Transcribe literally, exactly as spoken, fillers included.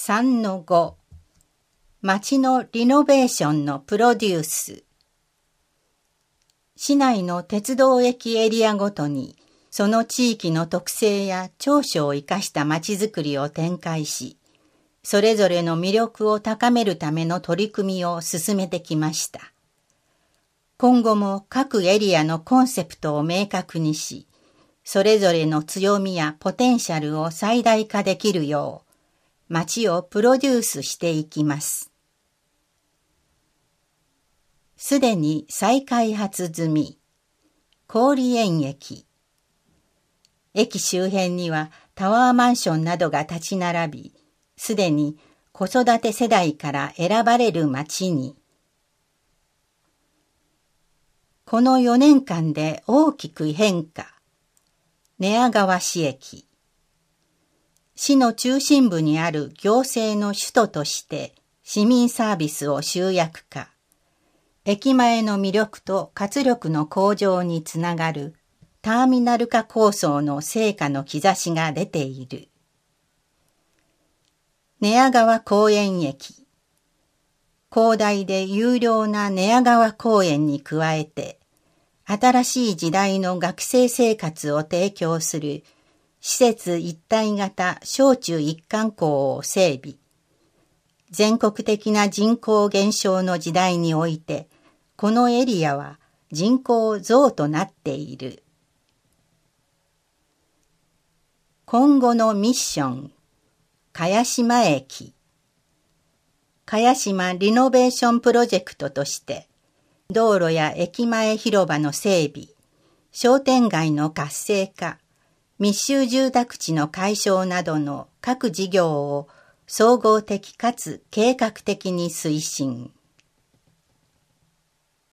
さんのご 町のリノベーションのプロデュース。市内の鉄道駅エリアごとにその地域の特性や長所を生かした町づくりを展開し、それぞれの魅力を高めるための取り組みを進めてきました。今後も各エリアのコンセプトを明確にし、それぞれの強みやポテンシャルを最大化できるよう、町をプロデュースしていきます。すでに再開発済み、郡園駅。駅周辺にはタワーマンションなどが立ち並び、すでに子育て世代から選ばれる町に。このよねんかんで大きく変化。寝屋川市駅。市の中心部にある行政の首都として市民サービスを集約化。駅前の魅力と活力の向上につながるターミナル化構想の成果の兆しが出ている。寝屋川公園駅。広大で有料な寝屋川公園に加えて、新しい時代の学生生活を提供する施設一体型小中一貫校を整備。全国的な人口減少の時代において、このエリアは人口増となっている。今後のミッション、茅島駅。茅島リノベーションプロジェクトとして、道路や駅前広場の整備、商店街の活性化、密集住宅地の解消などの各事業を総合的かつ計画的に推進。